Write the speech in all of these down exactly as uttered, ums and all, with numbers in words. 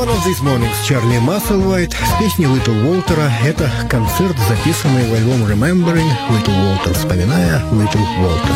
One of These Mornings Чарли Масселвайт с песней Little Walter. Это концерт, записанный в альбом Remembering Little Walter, вспоминая Little Walter.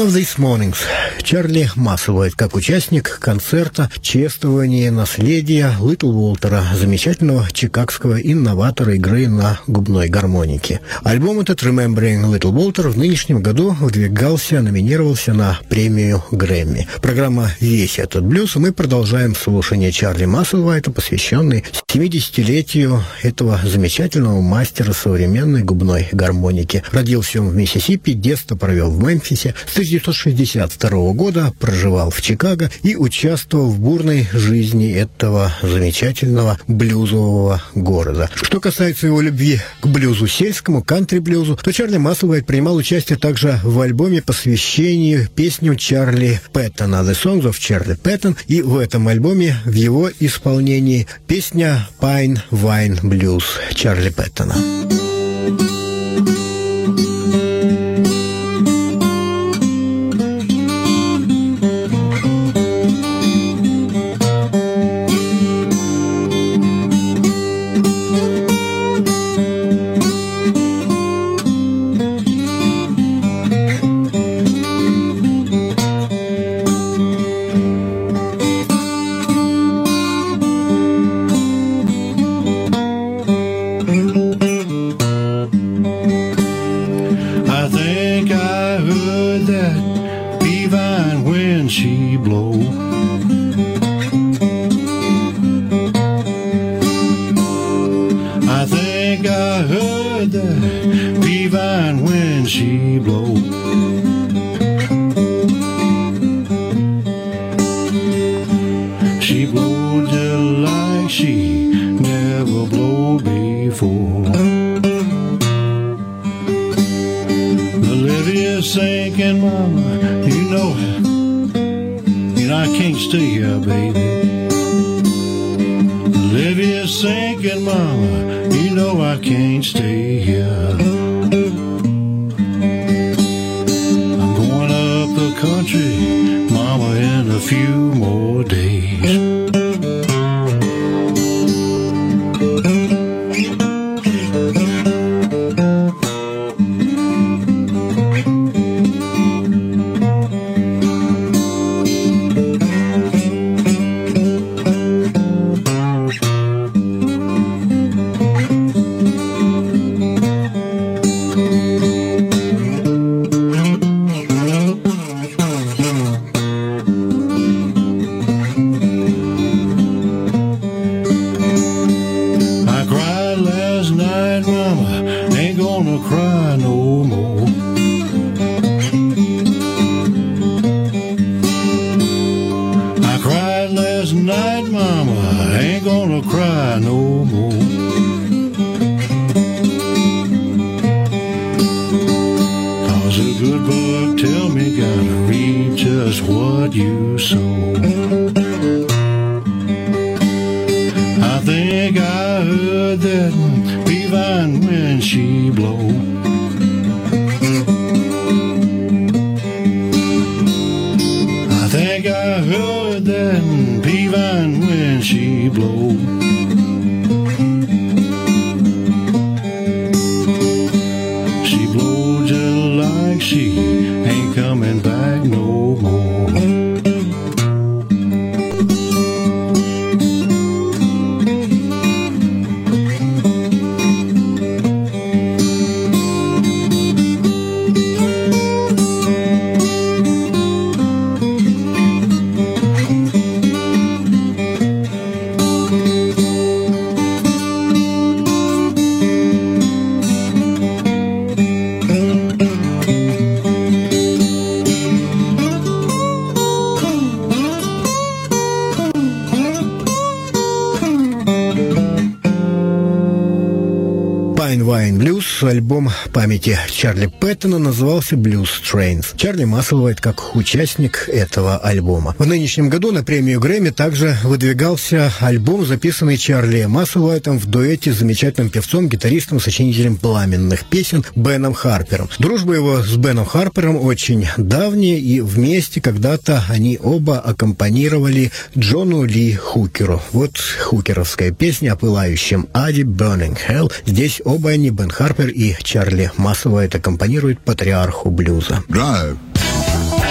of These Mornings. Чарли Масселвайт как участник концерта чествования наследия Литл Уолтера, замечательного чикагского инноватора игры на губной гармонике. Альбом этот Remembering Little Walter в нынешнем году выдвигался, номинировался на премию Грэмми. Программа «Весь этот блюз», и мы продолжаем слушание Чарли Масселвайта, посвященный семидесятилетию этого замечательного мастера современной губной гармоники. Родился он в Миссисипи, детство провел в Мемфисе, с тысяча девятьсот шестьдесят второго года проживал в Чикаго и участвовал в бурной жизни этого замечательного блюзового города. Что касается его любви к блюзу сельскому, кантри-блюзу, то Чарли Масселвайт принимал участие также в альбоме, посвящении песню Чарли Пэттона, The Songs of Charlie Patton, и в этом альбоме в его исполнении песня Pine Vine Blues Чарли Пэттона. Альбом памяти Чарли Пэттона назывался Blues Trains. Чарли Масселвайт как участник этого альбома. В нынешнем году на премию Грэмми также выдвигался альбом, записанный Чарли Масселвайтом в дуэте с замечательным певцом, гитаристом, сочинителем пламенных песен Беном Харпером. Дружба его с Беном Харпером очень давняя, и вместе когда-то они оба аккомпанировали Джону Ли Хукеру. Вот хукеровская песня о пылающем аде Burning Hell. Здесь оба они, Бен Харпер и Чарли Масселвайт, аккомпанируют патриарху блюза. Drive.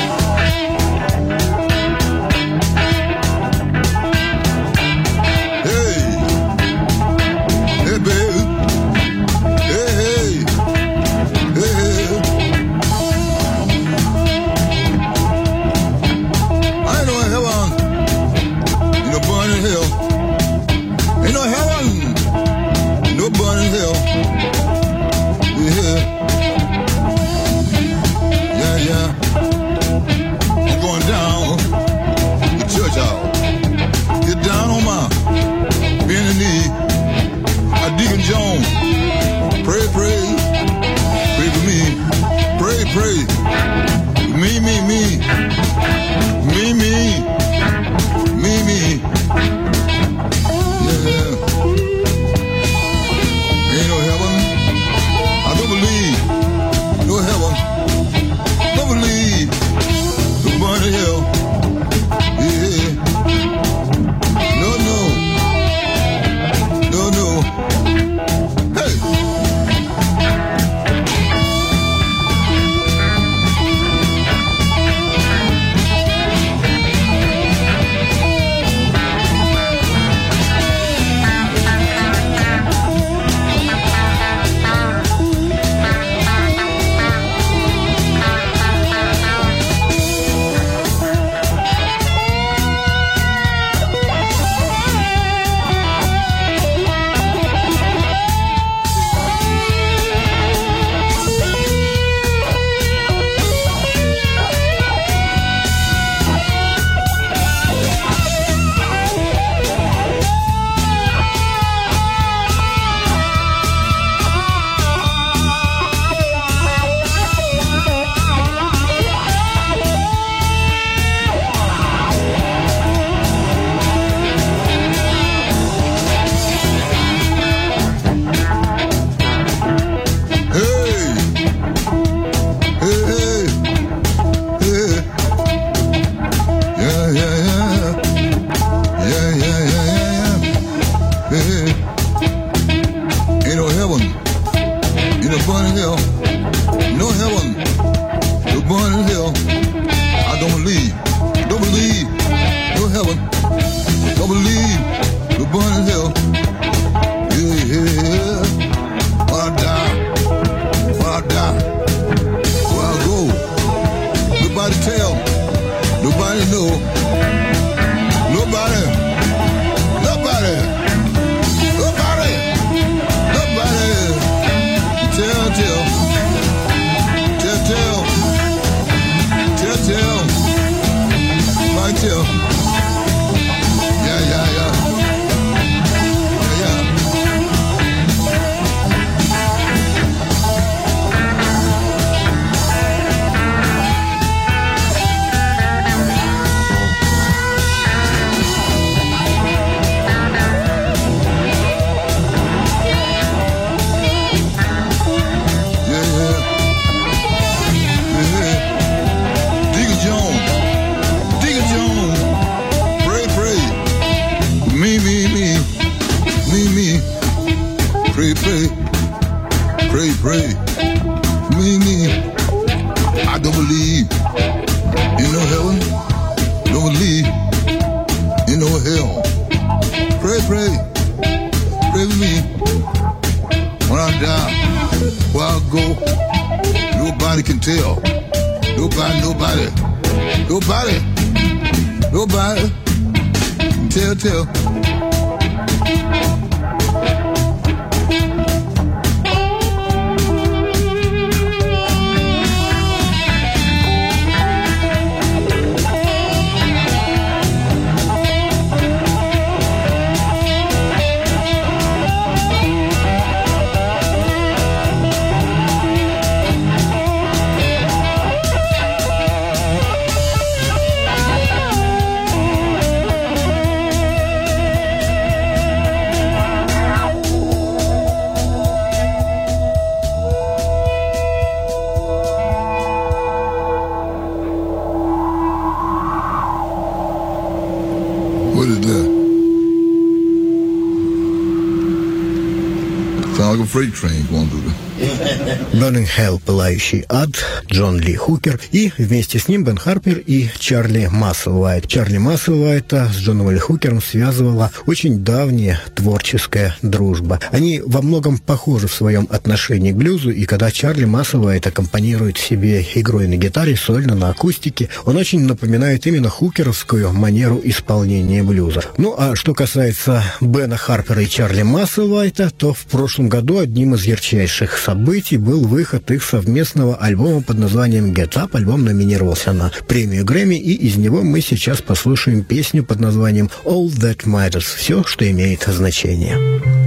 tell. Nobody, nobody, nobody, nobody. Tell, tell. What is that? Sound like a freight train going through the... Burning Hell, пылающий ад, Джон Ли Хукер, и вместе с ним Бен Харпер и Чарли Масселвайт. Чарли Масселвайта с Джоном Ли Хукером связывала очень давняя творческая дружба. Они во многом похожи в своем отношении к блюзу, и когда Чарли Масселвайт аккомпанирует себе игрой на гитаре, сольно на акустике, он очень напоминает именно хукеровскую манеру исполнения блюза. Ну, а что касается Бена Харпера и Чарли Масселвайта, то в прошлом году одним из ярчайших событий был выход их совместного альбома под названием Get Up. Альбом номинировался на премию Грэмми, и из него мы сейчас послушаем песню под названием All That Matters. Все, что имеет значение.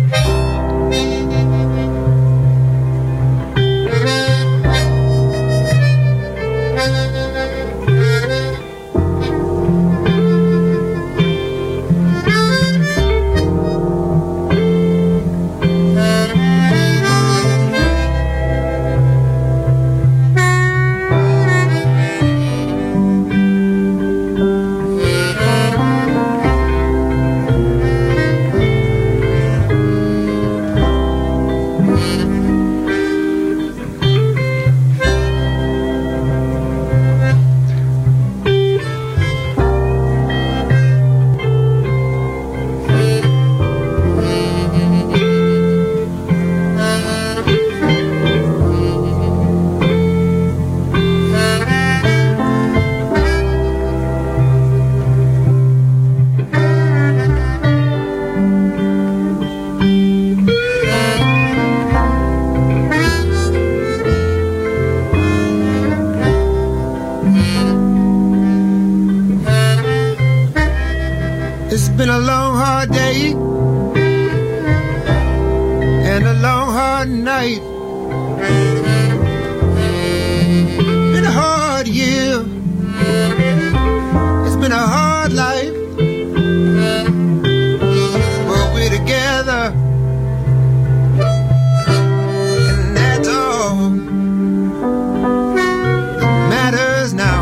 It's been a long, hard day and a long, hard night. Been a hard year. It's been a hard life. But we're together, and that's all that matters now.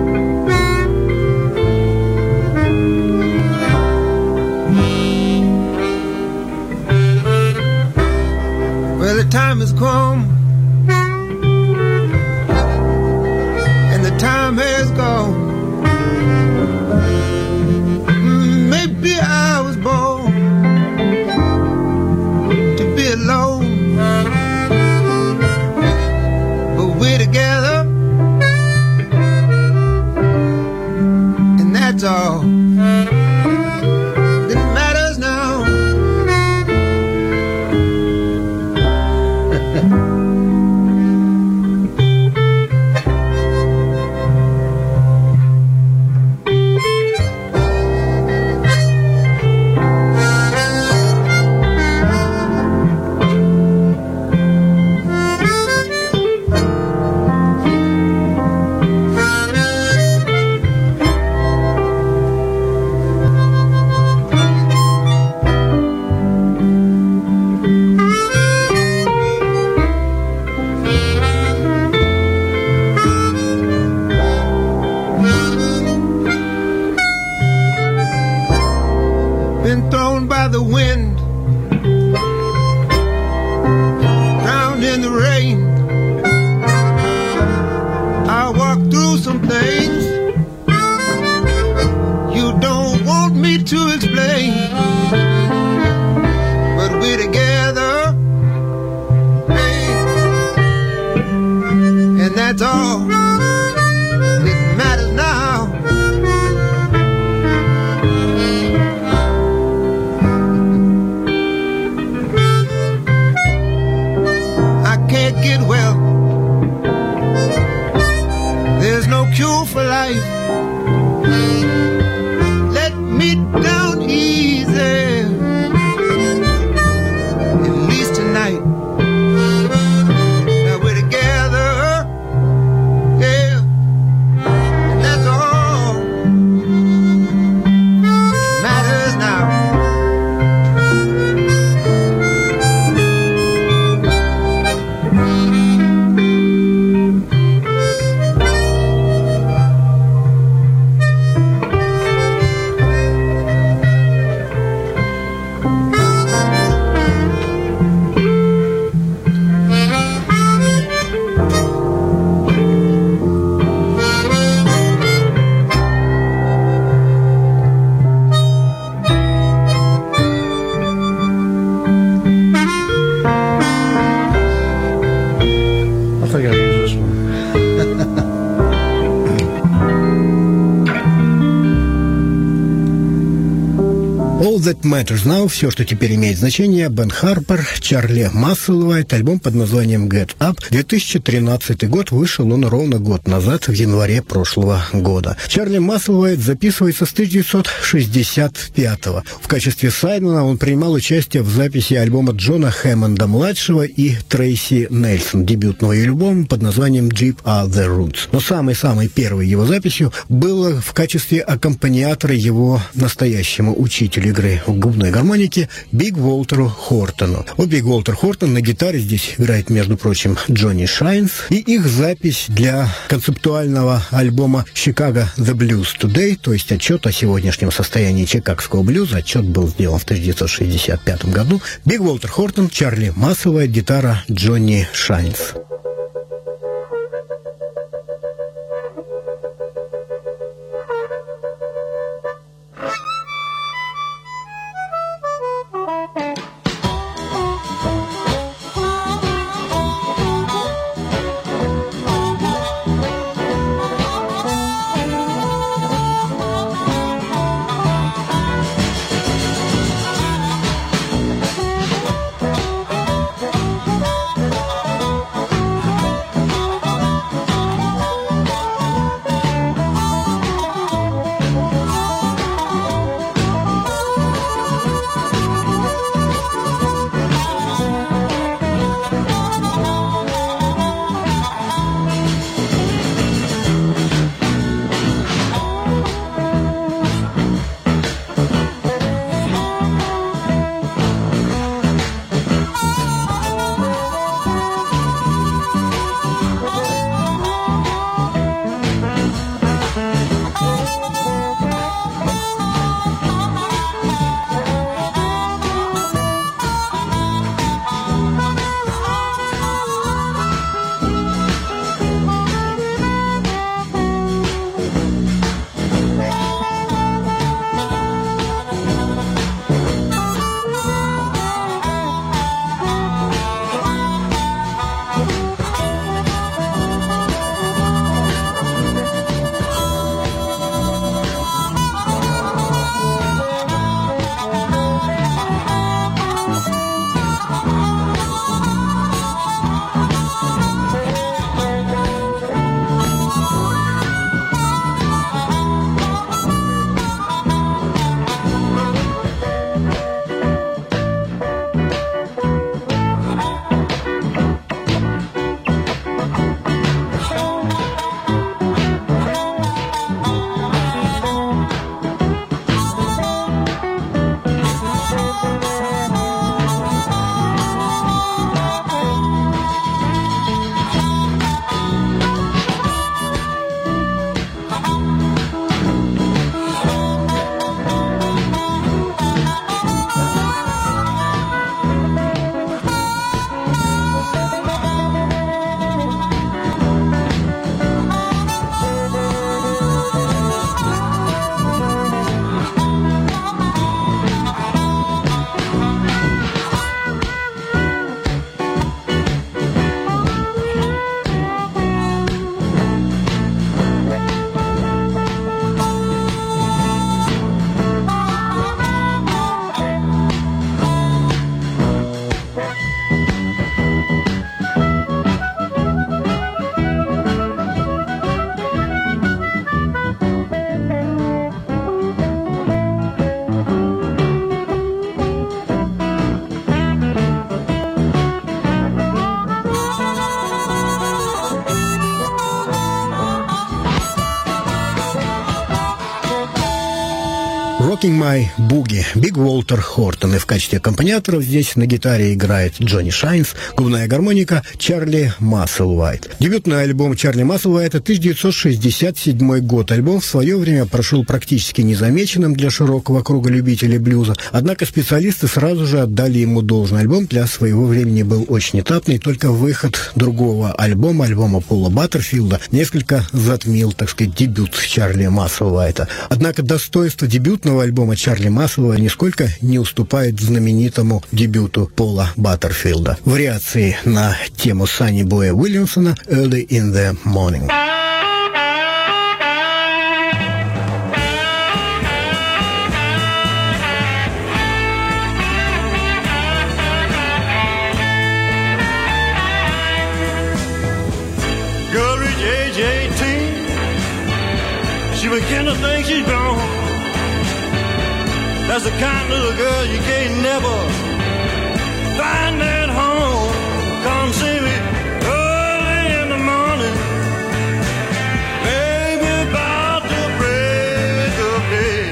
Well, the time has come, and the time has gone. Maybe I was born to be alone, but we're together, and that's all that matters now. Been thrown by the wind, drowned in the rain. I walked through some things you don't want me to explain, but we're together, babe, and that's all all that matters now. I can't get well. There's no cure for life. Let me down easy, at least tonight. Now we're together, yeah, and that's all that matters now. I think I'll use this one. All That Matters Now, все, что теперь имеет значение, Бен Харпер, Чарли Масселвайт, альбом под названием Get Up, две тысячи тринадцатый год, вышел он ровно год назад, в январе прошлого года. Чарли Масселвайт записывается с тысяча девятьсот шестьдесят пятого. В качестве сайдмена он принимал участие в записи альбома Джона Хэммонда-младшего и Трейси Нельсон, дебютного ее альбома под названием Jeep Are The Roots. Но самой-самой первой его записью было в качестве аккомпаниатора его настоящему учителю игры в губной гармонике Биг Уолтеру Хортону. О, Биг Уолтер Хортон на гитаре здесь играет, между прочим, Джонни Шайнс. И их запись для концептуального альбома «Chicago The Blues Today», то есть отчет о сегодняшнем состоянии чикагского блюза. Отчет был сделан в тысяча девятьсот шестьдесят пятом году. Биг Уолтер Хортон, Чарли Масселвайт, гитара Джонни Шайнс. Thank Rocking My Boogie, Биг Уолтер Хортон. И в качестве аккомпаниаторов здесь на гитаре играет Джонни Шайнс, губная гармоника Чарли Масселвайт. Дебютный альбом Чарли Масселвайта тысяча девятьсот шестьдесят седьмой год. Альбом в свое время прошел практически незамеченным для широкого круга любителей блюза, однако специалисты сразу же отдали ему должное. Альбом для своего времени был очень этапный, только выход другого альбома, альбома Пола Баттерфилда, несколько затмил, так сказать, дебют Чарли Масселвайта. Однако достоинство дебютного альбома Чарли Масселва нисколько не уступает знаменитому дебюту Пола Баттерфилда. Вариации на тему Санни Боя Уильямсона «Early in the Morning». Girl reach age eighteen, she begin to think she's gone. That's the kind of little girl you can't never find at home. Come see me early in the morning, baby, about the break of day.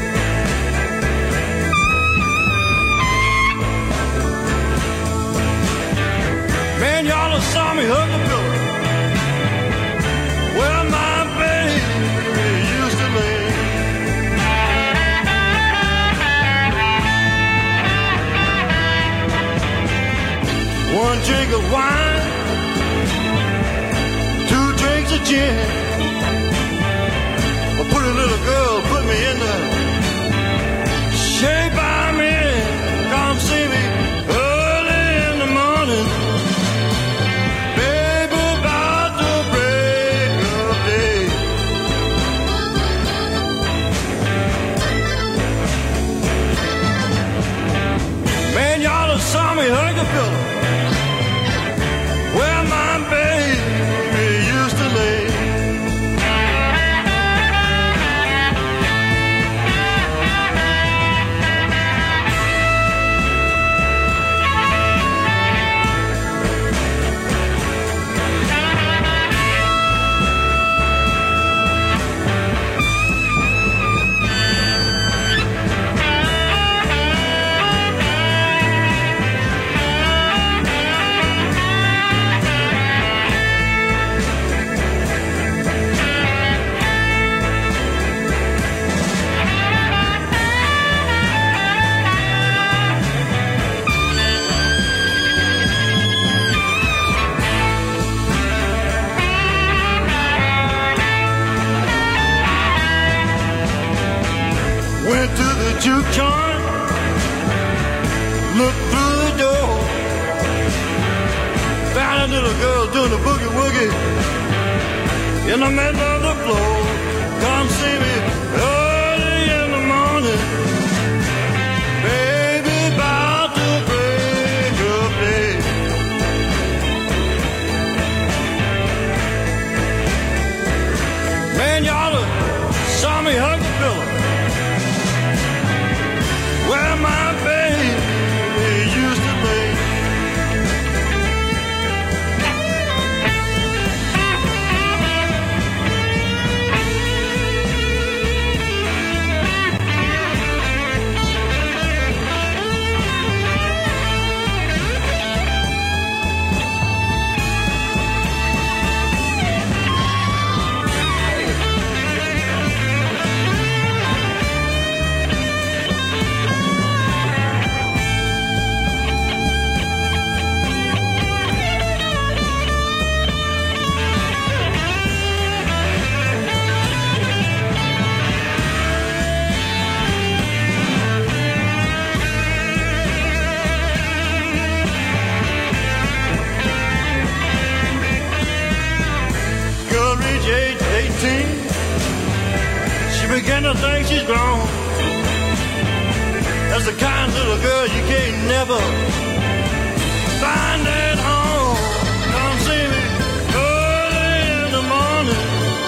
Man, y'all have saw me hug the pillow where my baby used to lay. One drink of wine, two drinks of gin. A pretty little girl put me in the shape I'm in. Come see me early in the morning, baby, about the break of day. Man, y'all have saw me hug a pillow where my baby used to lay. Went to the juke joint, looked through the door, found a little girl doing the boogie woogie in the middle of the floor. Come see me early in the morning, baby, about to break of day. Man, y'all saw me hug the pillow where my baby used to lay. Girl reach age eighteen, she began to think she's grown. That's the kind of little girl you can't never find at home. Come see me early in the morning,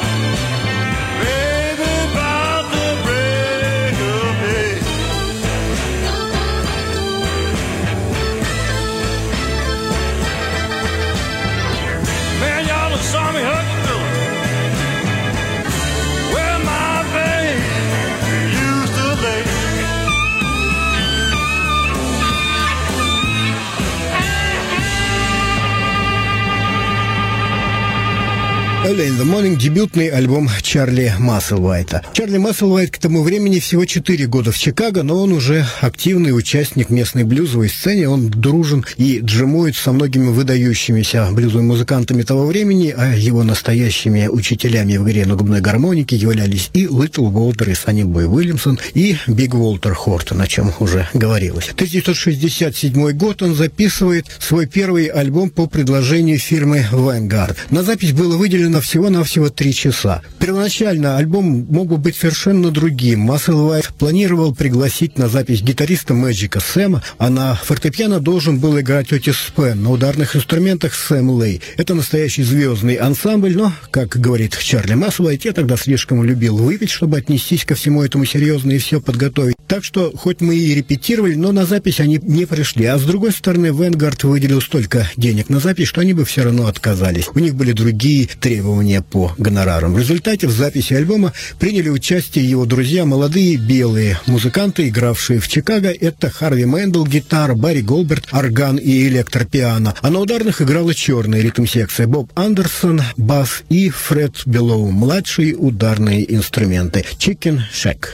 baby, about the break of day. Man, y'all have saw me hug the pillow where my baby used to lay. Early in the Morning — дебютный альбом Чарли Масселвайта. Чарли Масселвайт к тому времени всего четыре года в Чикаго, но он уже активный участник местной блюзовой сцены. Он дружен и джемует со многими выдающимися блюзовыми музыкантами того времени, а его настоящими учителями в игре на губной гармонике являлись и Литл Уолтер, и Санни Бой Уильямсон, и Биг Уолтер Хортон, о чем уже говорилось. В тысяча девятьсот шестьдесят седьмой год он записывает свой первый альбом по предложению фирмы Vanguard. На запись было выделено всего-навсего три часа. Первоначально альбом мог бы быть совершенно другим. Масселвайт планировал пригласить на запись гитариста Мэджика Сэма, а на фортепиано должен был играть Отис Спен, на ударных инструментах Сэм Лэй. Это настоящий звездный ансамбль, но, как говорит Чарли Масселвайт, я тогда слишком любил выпить, чтобы отнестись ко всему этому серьезно и все подготовить. Так что, хоть мы и репетировали, но на запись они не пришли. А с другой стороны, Vanguard выделил столько денег на запись, что они бы все равно отказались. У них были другие требования по гонорарам. В результате в записи альбома приняли участие его друзья, молодые белые музыканты, игравшие в Чикаго. Это Харви Мэндл, гитара, Барри Голберт, орган и электропиано. А на ударных играла черная ритм-секция, Боб Андерсон, бас и Фред Беллоу, младшие ударные инструменты. Chicken Shack.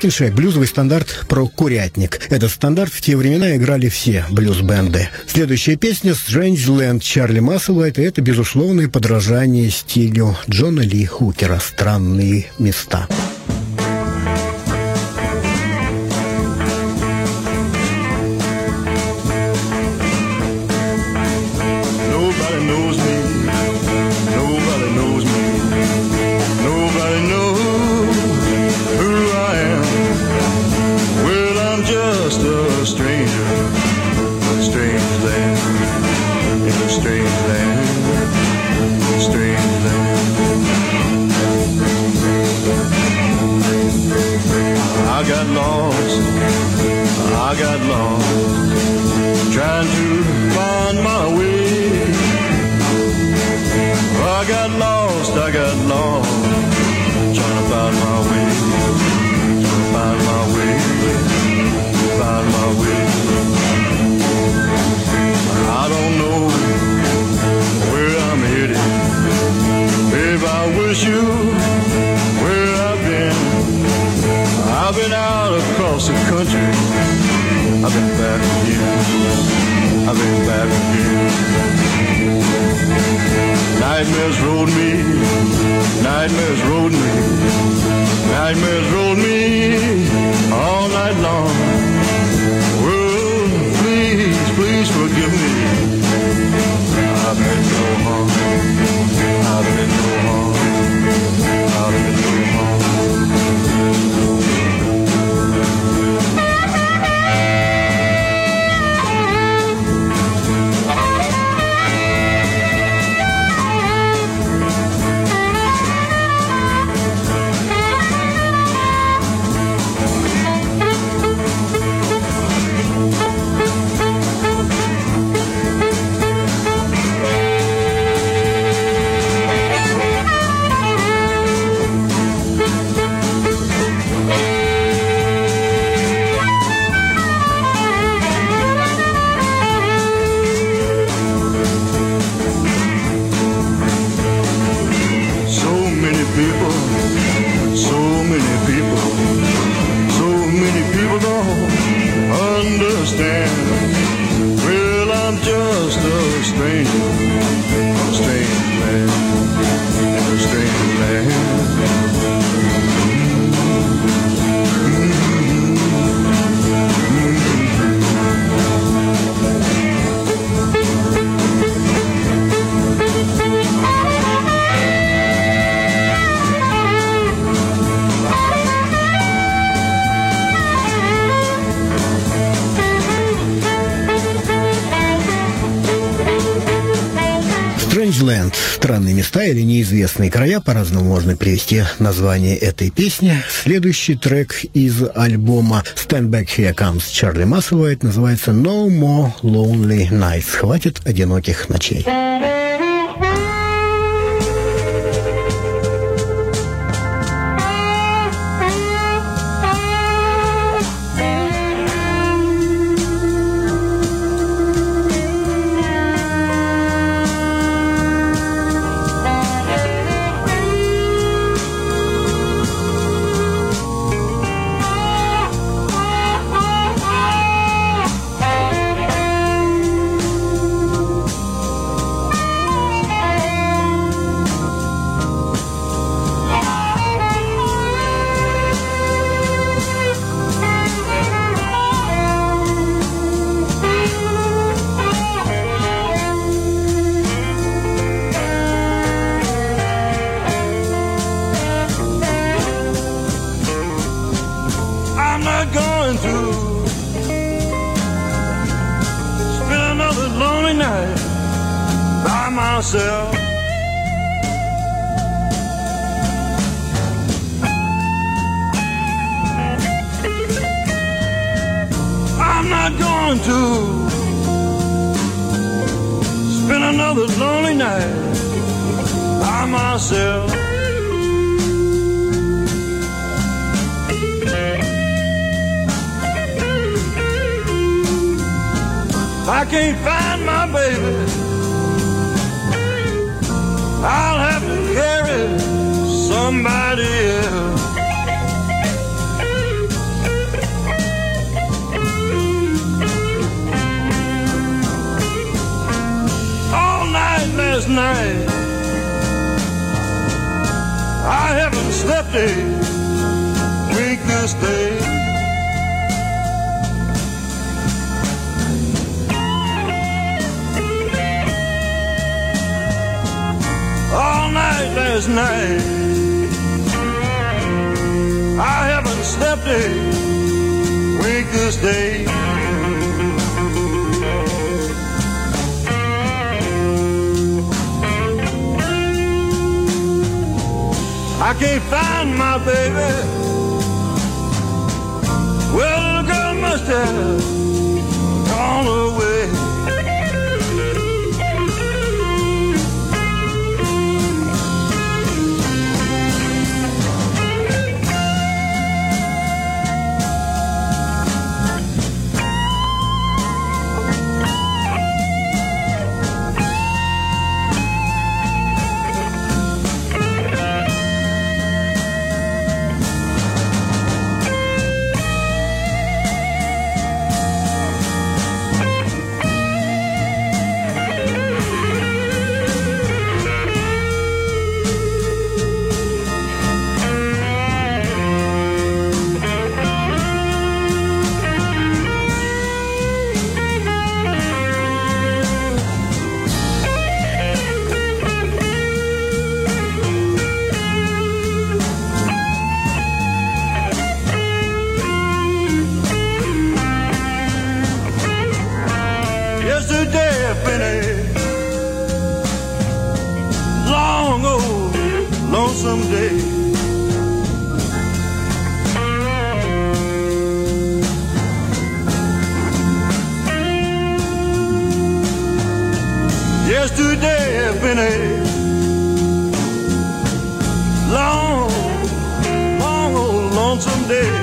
исполнительша блюзовый стандарт про курятник. Этот стандарт в те времена играли все блюз-бенды. Следующая песня «Strangeland» Чарли Маслвайта — это безусловное подражание стилю Джона Ли Хукера «Странные места». I got lost trying to find my way. I got lost, I got lost trying to find my way, trying to find my way, find my way. I don't know where I'm headed. Babe, I wish you where I've been. I've been out across the country. I've been back again. I've been back again. Nightmares rode me. Nightmares rode me. Nightmares rode me all night long. Well, please, please forgive me. I've been no harm. I've been no harm. I've been no harm. Strangeland — странные места или неизвестные края, по-разному можно привести название этой песни. Следующий трек из альбома Stand Back Here Comes Charlie Musselwhite называется No More Lonely Nights. Хватит одиноких ночей. Myself. I'm not going to spend another lonely night by myself. I can't find my baby. I'll have to carry somebody else. last night. I haven't slept a wink this day. All night last night, I haven't slept a wink this day. I can't find my baby. Well, the girl must have gone away. Someday. Yesterday has been a long, long old lonesome day.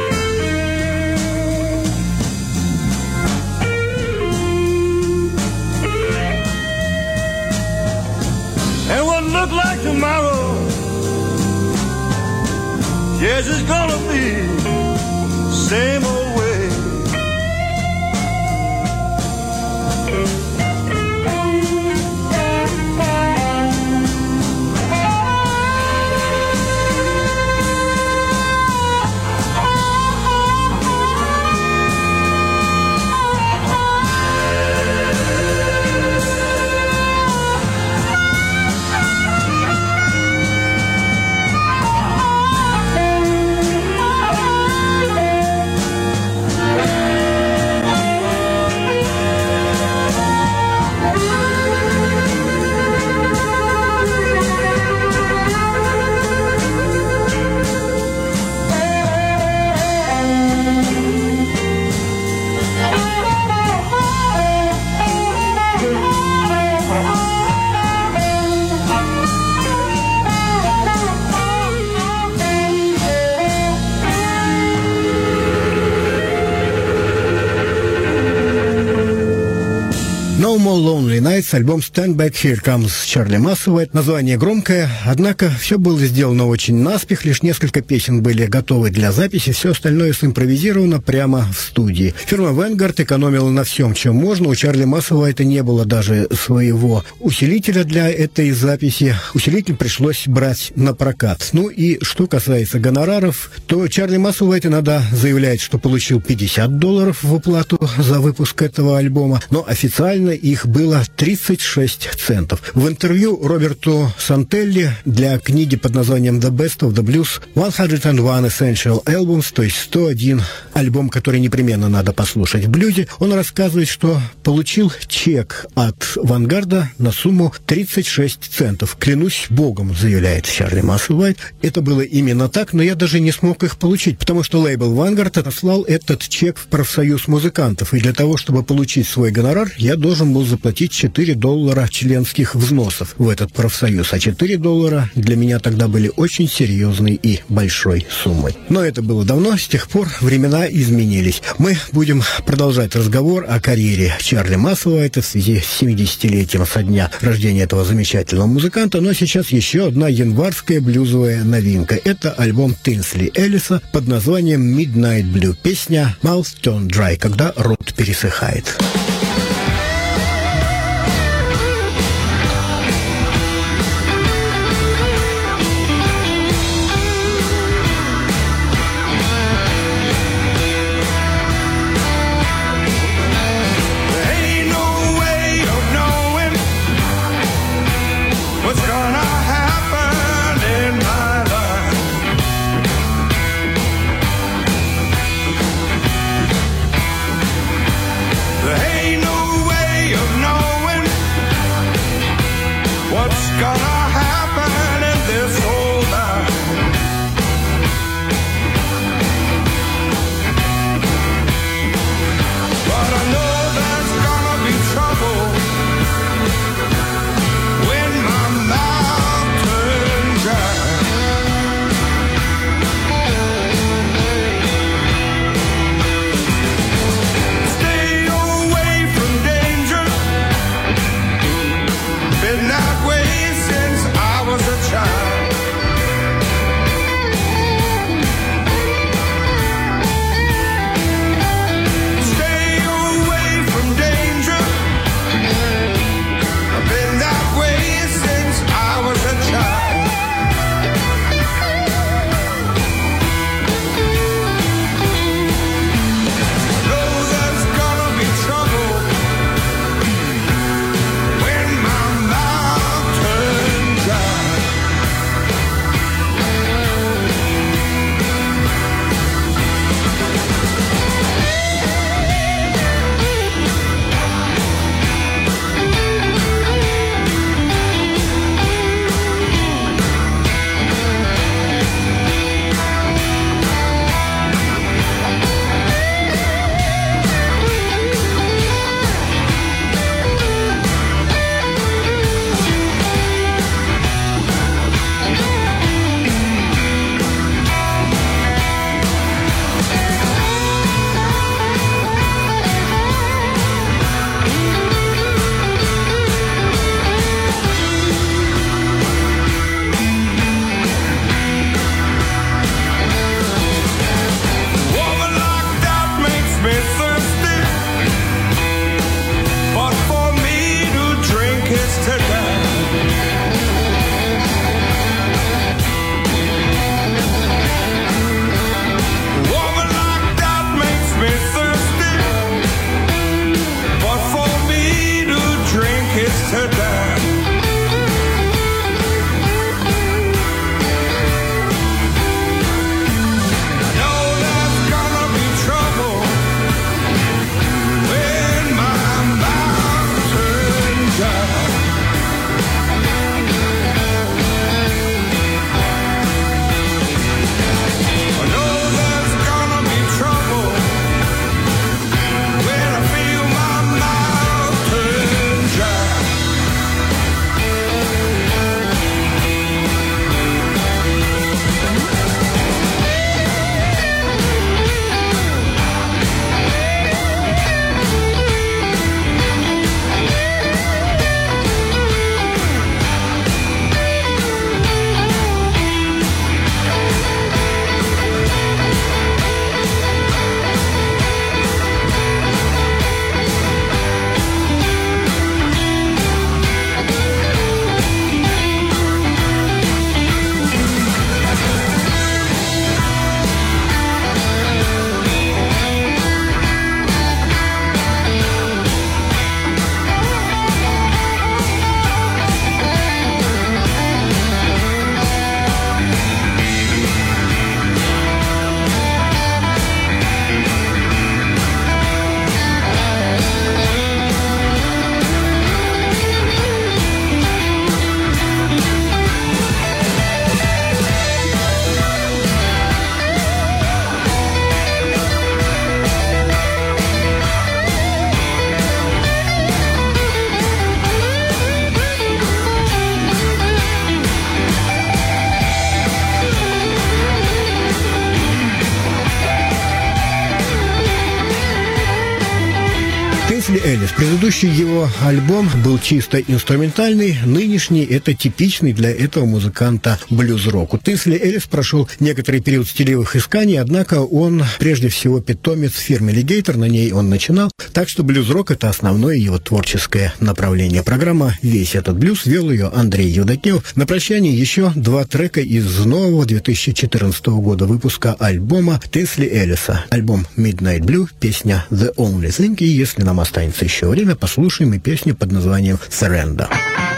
And what looked like tomorrow, yes, it's gonna be same old way. No More Lonely Nights, альбом Stand Back Here Comes Чарли Массовайт. Название громкое, однако все было сделано очень наспех, лишь несколько песен были готовы для записи, все остальное симпровизировано прямо в студии. Фирма Vanguard экономила на всем, чем можно. У Чарли Массовайта не было даже своего усилителя для этой записи. Усилитель пришлось брать на прокат. Ну и что касается гонораров, то Чарли Массовайт иногда заявляет, что получил пятьдесят долларов в уплату за выпуск этого альбома, но официально их было тридцать шесть центов. В интервью Роберту Сантелли для книги под названием The Best of the Blues сто один Essential Albums, то есть сто один альбом, который непременно надо послушать в блюзе, он рассказывает, что получил чек от Вангарда на сумму тридцать шесть центов. Клянусь богом, заявляет Чарли Массовайт. Это было именно так, но я даже не смог их получить, потому что лейбл Vanguard отослал этот чек в профсоюз музыкантов, и для того, чтобы получить свой гонорар, я должен был заплатить четыре доллара членских взносов в этот профсоюз, а четыре доллара для меня тогда были очень серьезной и большой суммой. Но это было давно, с тех пор времена изменились. Мы будем продолжать разговор о карьере Чарли Массовайта в связи с семидесятилетием со дня рождения этого замечательного музыканта, но сейчас еще одна январская блюзовая новинка. Это альбом Тинсли Эллиса под названием Midnight Blue, песня Mouth Turned Dry, когда рот пересыхает. Предыдущий его альбом был чисто инструментальный, нынешний — это типичный для этого музыканта блюз-рок. У Тинсли Эллис прошел некоторый период стилевых исканий, однако он прежде всего питомец фирмы Alligator, на ней он начинал, так что блюз-рок — это основное его творческое направление. Программа «Весь этот блюз», вел ее Андрей Евдокимов. На прощание еще два трека из нового две тысячи четырнадцатого года выпуска альбома Тинсли Эллиса. Альбом Midnight Blue, песня The Only Thing, и если нам останется еще время, послушаем и песню под названием Surrender.